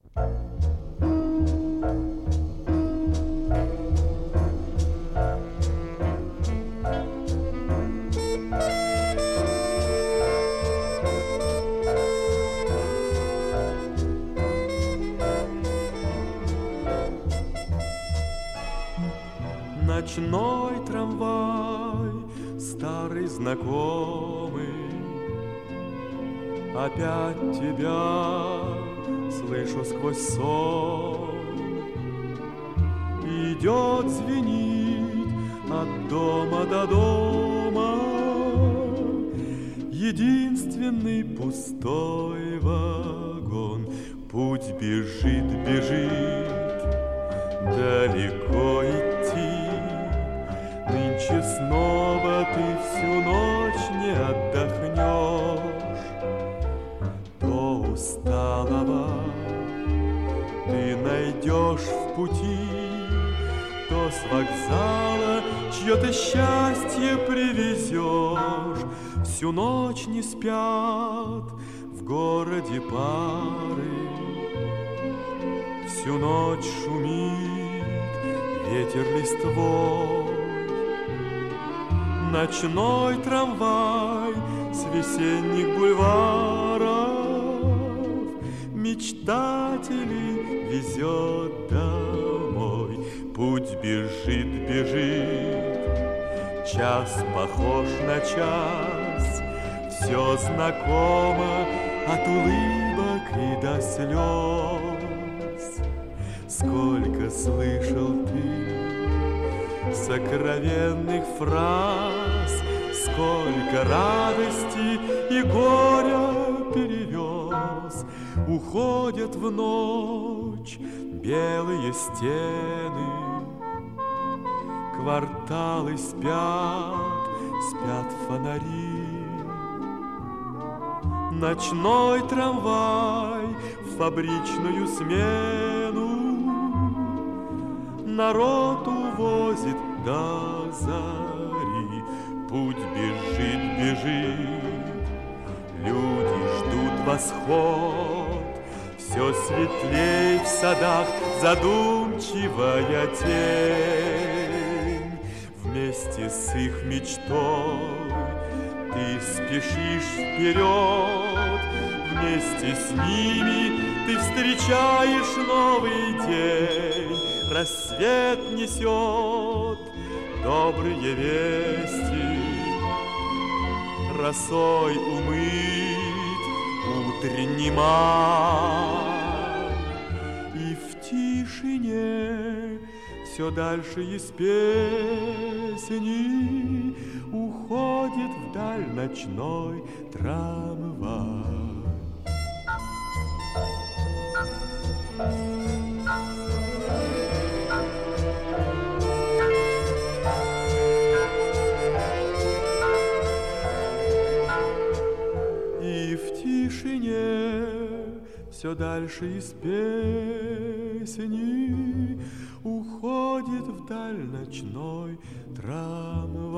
Ночной трамвай, старый знакомый, опять тебя слышу сквозь сон. Идет, звенит от дома до дома единственный пустой вагон. Путь бежит, бежит, далеко идти. Нынче снова ты всю ночь не отдохнешь. То усталого ты найдешь в пути, то с вокзала чье-то счастье привезешь. Всю ночь не спят в городе пары, всю ночь шумит ветер листвой. Ночной трамвай с весенних бульваров мечтателей везет домой. Путь бежит, бежит, час похож на час. Все знакомо от улыбок и до слез. Сколько слышал ты сокровенных фраз, сколько радости и горя перевез. Уходят в ночь белые стены, кварталы спят, спят фонари. Ночной трамвай в фабричную смену народ увозит до зари. Путь бежит, бежит, люди ждут восход. Все светлей в садах задумчивая тень. Вместе с их мечтой ты спешишь вперед. Вместе с ними ты встречаешь новый день. Рассвет несет добрые вести, росой умыт утренний май. И в тишине все дальше из песни уходит вдаль ночной трамвай. Все дальше из песни уходит вдаль ночной трамвай.